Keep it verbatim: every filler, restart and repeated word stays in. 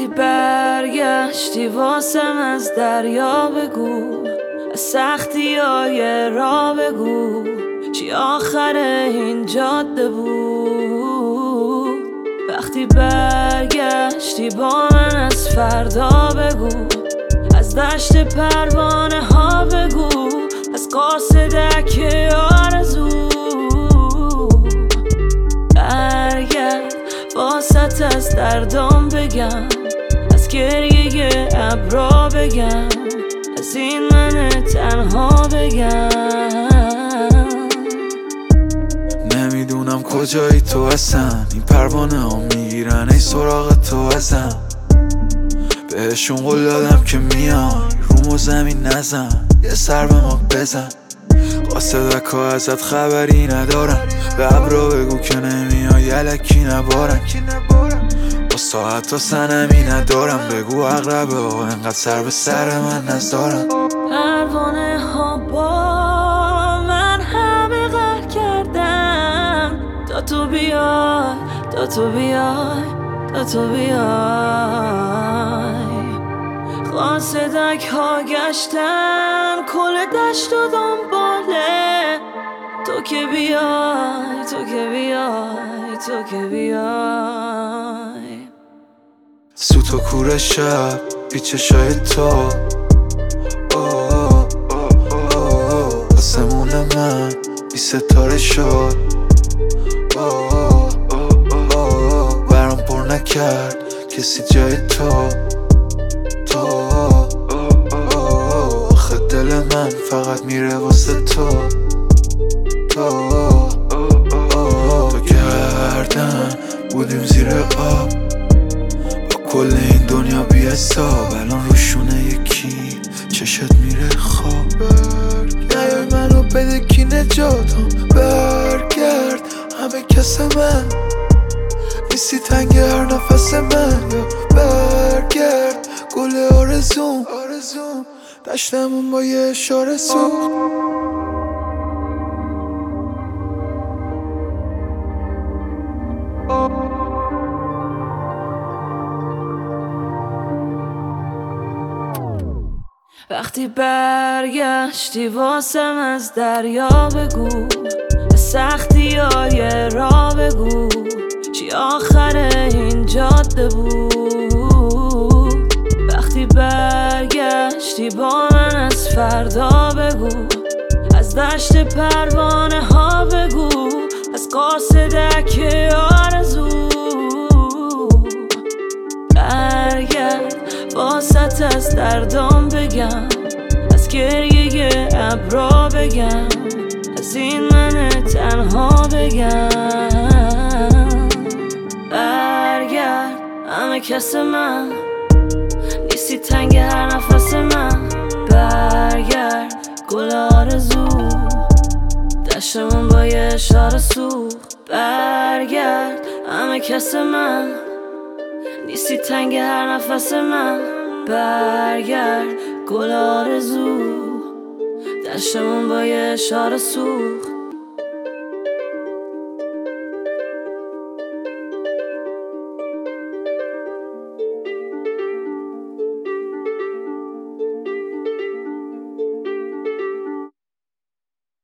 وقتی برگشتی واسم از دریا بگو، از سختی های را بگو، چی آخر این جاده بود. وقتی برگشتی با من از فردا بگو، از دشت پروانه ها بگو، از قاصدک آرزو. برگرد واسط از دردام بگم، از گریه ابرا بگم، از این من تنها بگم. نمیدونم کجایی تو اصلا، این پروانه ها میگیرن ای سراغ تو ازم. بهشون قول دادم که میان رومو زمین نزن، یه سر به ما بزن. قاصدک ها ازت خبری ندارن، به ابرا بگو که نمیای یلکی نبارن. با ساعت ها سنمی ندارم، بگو اقربه ها انقدر سر به سر من نزدارن. پروانه ها با من همه غر کردن، تا تو بیای، تا تو بیای، تا تو بیای. قاصدک ها گشتن کل دشت و دنباله، تو که بیای، تو که بیای، تو که بیای. سوت و کور شب بی چشای تو، آسمون من بی ستاره شد. برام پر نکرد کسی جای تو. تو آخه دل من فقط میره واسه تو. تو تو گردن بودیم زیر آب، با کل این دنیا بی حساب. الان روشونه یکی چشت میره خواب. نیای منو بده کی نجاتم، برگرد همه کس من نیستی تنگ هر نفس من. یا برگرد گل آرزوم، دشتمون با یه اشاره سوخت. وقتی برگشتی واسم از دریا بگو، از سختی های را بگو، چی آخر این جاده بود. وقتی برگشتی با من از فردا بگو، از دشت پروانه ها بگو، از قاصدک آرزو. برگرد واسط از دردام بگم، از گریه ابرا بگم، از این من تنها بگم. برگرد همه کس من نیستی تنگ هر نفس من. برگرد گل آرزو، دشتمون با یه اشاره سوخت. برگرد همه کس من نیستی تنگ هر نفس من. برگرد گل آرزو، دشتمون با یه اشاره سوخت.